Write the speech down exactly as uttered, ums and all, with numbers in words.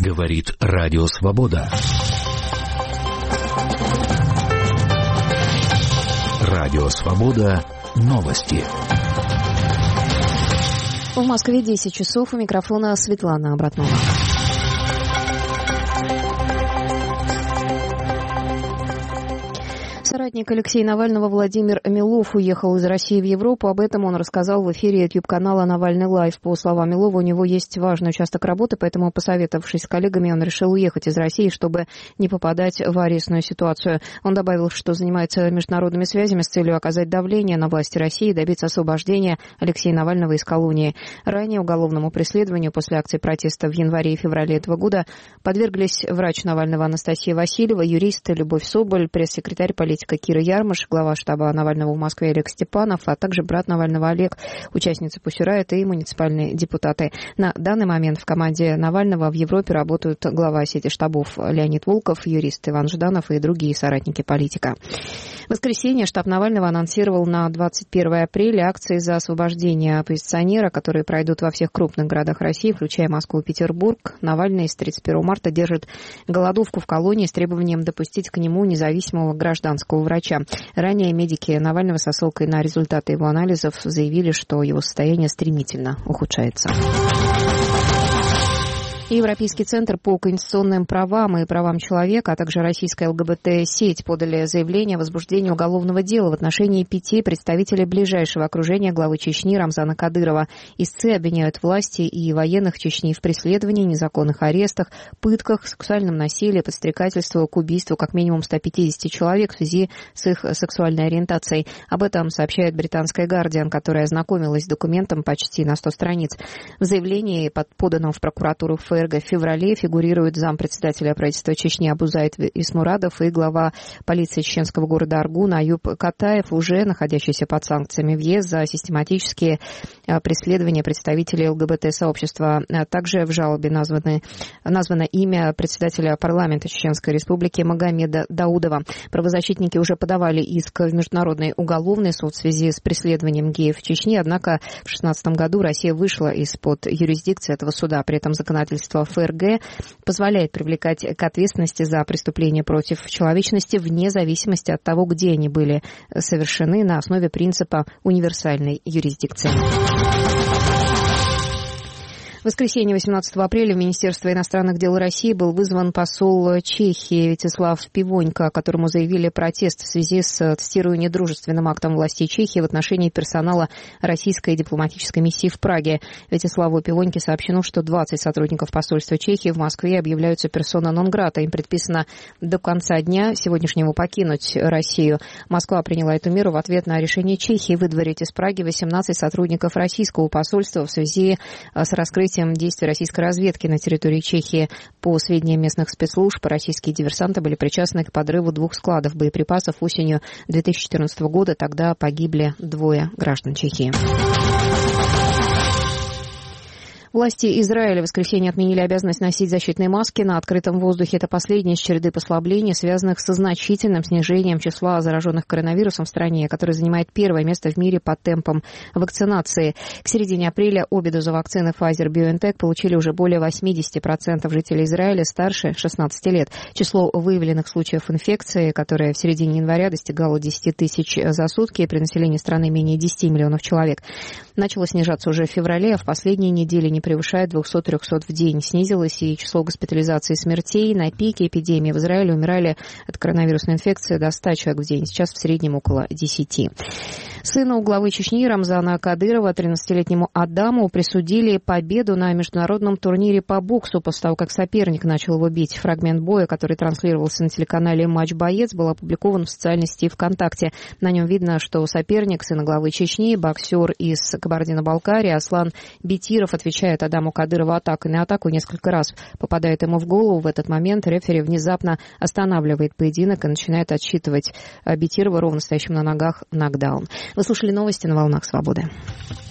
Говорит Радио Свобода. Радио Свобода. Новости. В Москве десять часов. У микрофона Светлана Обратнова. Соратник Алексея Навального Владимир Амилов уехал из России в Европу. Об этом он рассказал в эфире ютуб-канала «Навальный лайв». По словам Амилова, у него есть важный участок работы, поэтому, посоветовавшись с коллегами, он решил уехать из России, чтобы не попадать в арестную ситуацию. Он добавил, что занимается международными связями с целью оказать давление на власти России и добиться освобождения Алексея Навального из колонии. Ранее уголовному преследованию после акций протеста в январе и феврале этого года подверглись врач Навального Анастасия Васильева, юрист Любовь Соболь, пресс-секретарь политики Кира Ярмаш, глава штаба Навального в Москве Олег Степанов, а также брат Навального Олег, участница Пусирайт и муниципальные депутаты. На данный момент в команде Навального в Европе работают глава сети штабов Леонид Волков, юрист Иван Жданов и другие соратники политика. В воскресенье штаб Навального анонсировал на двадцать первое апреля акции за освобождение оппозиционера, которые пройдут во всех крупных городах России, включая Москву и Петербург. Навальный с тридцать первого марта держит голодовку в колонии с требованием допустить к нему независимого гражданского врача. Ранее медики Навального со ссылкой на результаты его анализов заявили, что его состояние стремительно ухудшается. Европейский центр по конституционным правам и правам человека, а также российская ЛГБТ-сеть подали заявление о возбуждении уголовного дела в отношении пяти представителей ближайшего окружения главы Чечни Рамзана Кадырова. Истцы обвиняют власти и военных Чечни в преследовании, незаконных арестах, пытках, сексуальном насилии, подстрекательству к убийству как минимум ста пятидесяти человек в связи с их сексуальной ориентацией. Об этом сообщает британская «Гардиан», которая ознакомилась с документом почти на сто страниц. В заявлении, поданном в прокуратуру ФРГ, в феврале фигурирует зампредседателя правительства Чечни Абузайт Исмурадов и глава полиции чеченского города Аргун Аюб Катаев, уже находящийся под санкциями в ЕС за систематические преследования представителей ЛГБТ-сообщества. Также в жалобе названы, названо имя председателя парламента Чеченской республики Магомеда Даудова. Правозащитники уже подавали иск в Международный уголовный суд в связи с преследованием геев в Чечне, однако в две тысячи шестнадцатом году Россия вышла из-под юрисдикции этого суда. При этом законодательство ФРГ позволяет привлекать к ответственности за преступления против человечности вне зависимости от того, где они были совершены, на основе принципа универсальной юрисдикции. В воскресенье, восемнадцатого апреля, в Министерство иностранных дел России был вызван посол Чехии Вячеслав Пивонько, которому заявили протест в связи с, цитирую, недружественным актом властей Чехии в отношении персонала российской дипломатической миссии в Праге. Вячеславу Пивоньке сообщено, что двадцать сотрудников посольства Чехии в Москве объявляются персона нон-грата. Им предписано до конца дня сегодняшнего покинуть Россию. Москва приняла эту меру в ответ на решение Чехии выдворить из Праги восемнадцать сотрудников российского посольства в связи с раскрытием действий российской разведки на территории Чехии. По сведениям местных спецслужб, российские диверсанты были причастны к подрыву двух складов боеприпасов осенью две тысячи четырнадцатого года. Тогда погибли двое граждан Чехии. Власти Израиля в воскресенье отменили обязанность носить защитные маски на открытом воздухе. Это последняя из череды послаблений, связанных со значительным снижением числа зараженных коронавирусом в стране, который занимает первое место в мире по темпам вакцинации. К середине апреля обе дозы вакцины Pfizer-BioNTech получили уже более восемьдесят процентов жителей Израиля старше шестнадцати лет. Число выявленных случаев инфекции, которое в середине января достигало десяти тысяч за сутки, при населении страны менее десяти миллионов человек, начало снижаться уже в феврале, а в последние недели не превышает двухсот-трехсот в день. Снизилось и число госпитализаций и смертей. На пике эпидемии в Израиле умирали от коронавирусной инфекции до ста человек в день. Сейчас в среднем около десяти. Сыну главы Чечни Рамзана Кадырова, тринадцатилетнему Адаму, присудили победу на международном турнире по боксу после того, как соперник начал его бить. Фрагмент боя, который транслировался на телеканале «Матч Боец», был опубликован в социальной сети ВКонтакте. На нем видно, что соперник сына главы Чечни, боксер из Кабардино-Балкарии Аслан Битиров, отвечает Адаму Кадырову атакой на атаку, несколько раз попадает ему в голову. В этот момент рефери внезапно останавливает поединок и начинает отсчитывать Битирова, ровно стоящим на ногах, нокдаун. Вы слушали новости на «Волнах Свободы».